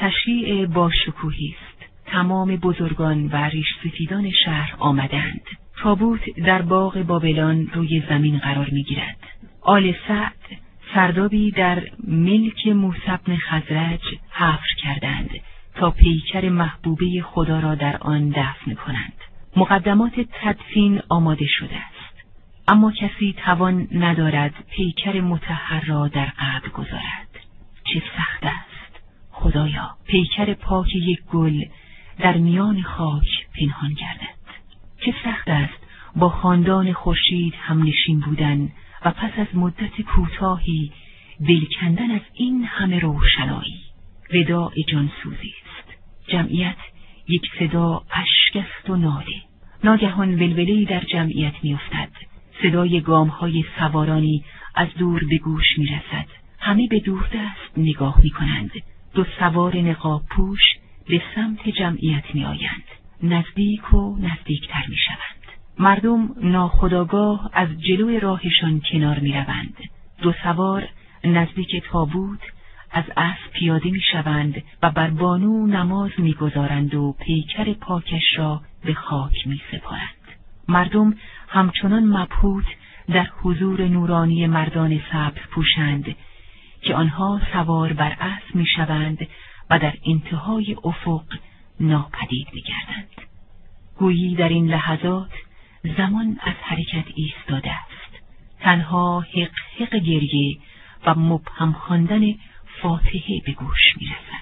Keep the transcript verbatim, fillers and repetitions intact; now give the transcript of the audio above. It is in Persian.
تشریع با شکوهی است. تمام بزرگان و ریش سفیدان شهر آمدند. تابوت در باغ بابلان روی زمین قرار می‌گیرد. آل سعد سردابی در ملک موسی بن خزرج حفر کردند تا پیکر محبوبه خدا را در آن دفن کنند. مقدمات تدفین آماده شده است، اما کسی توان ندارد پیکر مطهر را در قبر گذارد. چه سخت است خدایا پیکر پاک یک گل در میان خاک پنهان گردد. چه سخت است با خاندان خورشید هم نشین بودن و پس از مدت کوتاهی دل کندن از این همه روشنایی. وداع جانسوزی است. جمعیت یک صدا اشک است و ناله. ناگهان ولوله‌ای در جمعیت می‌افتد. صدای گام‌های سوارانی از دور به گوش می‌رسد. همه به دوردست نگاه می‌کنند. دو سوار نقاب پوش به سمت جمعیت می‌آیند. نزدیک و نزدیکتر می‌شوند. مردم ناخودآگاه از جلوی راهشان کنار می‌روند. دو سوار نزدیک تابوت از اسب پیاده می‌شوند و بر بانو نماز می‌گذارند و پیکر پاکش را به خاک می‌سپارند. مردم همچنان مبهوت در حضور نورانی مردان سبز پوشند که آنها سوار بر اسب می‌شوند و در انتهای افق ناپدید می‌گردند. گویی در این لحظات زمان از حرکت ایستاده است. تنها حق حق گریه و مبهم خواندن فاتحه به گوش می‌رسد.